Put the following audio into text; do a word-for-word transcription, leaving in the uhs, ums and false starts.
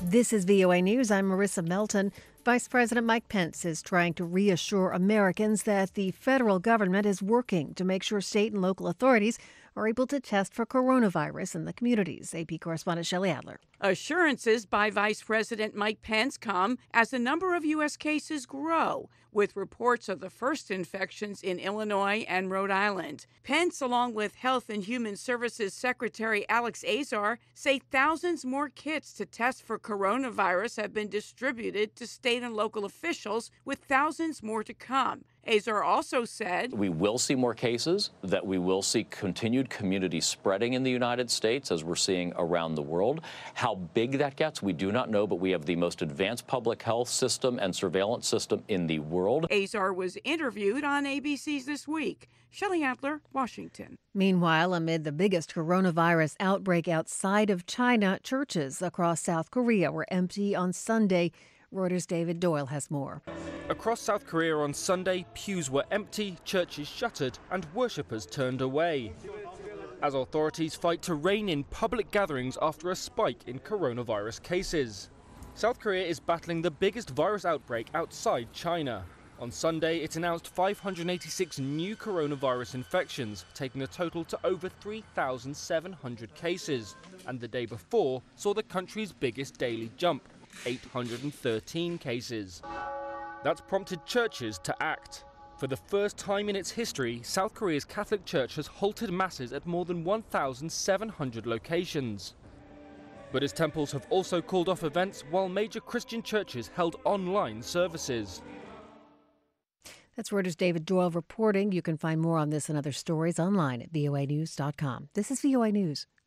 This is V O A News. I'm Marissa Melton. Vice President Mike Pence is trying to reassure Americans that the federal government is working to make sure state and local authorities are able to test for coronavirus in the communities. A P correspondent Shelley Adler. Assurances by Vice President Mike Pence come as the number of U S cases grow, with reports of the first infections in Illinois and Rhode Island. Pence, along with Health and Human Services Secretary Alex Azar, say thousands more kits to test for coronavirus have been distributed to state and local officials, with thousands more to come. Azar also said, "We will see more cases, that we will see continued community spreading in the United States as we're seeing around the world. How big that gets, we do not know, but we have the most advanced public health system and surveillance system in the world." Azar was interviewed on A B C's This Week. Shelley Adler, Washington. Meanwhile, amid the biggest coronavirus outbreak outside of China, churches across South Korea were empty on Sunday. Reuters' David Doyle has more. Across South Korea on Sunday, pews were empty, churches shuttered, and worshippers turned away as authorities fight to rein in public gatherings after a spike in coronavirus cases. South Korea is battling the biggest virus outbreak outside China. On Sunday, it announced five hundred eighty-six new coronavirus infections, taking the total to over three thousand seven hundred cases. And the day before saw the country's biggest daily jump, eight hundred thirteen cases. That's prompted churches to act. For the first time in its history, South Korea's Catholic Church has halted masses at more than one thousand seven hundred locations. Buddhist temples have also called off events, while major Christian churches held online services. That's Reuters' David Doyle reporting. You can find more on this and other stories online at V O A news dot com. This is V O A News.